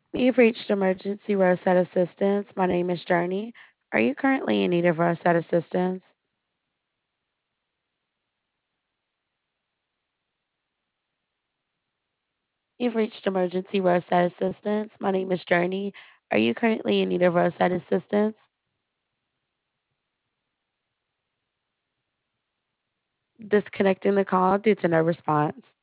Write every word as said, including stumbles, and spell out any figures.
You've reached emergency roadside assistance. My name is Journey. Are you currently in need of roadside assistance? You've reached emergency roadside assistance. My name is Journey. Are you currently in need of roadside assistance? Disconnecting the call due to no response.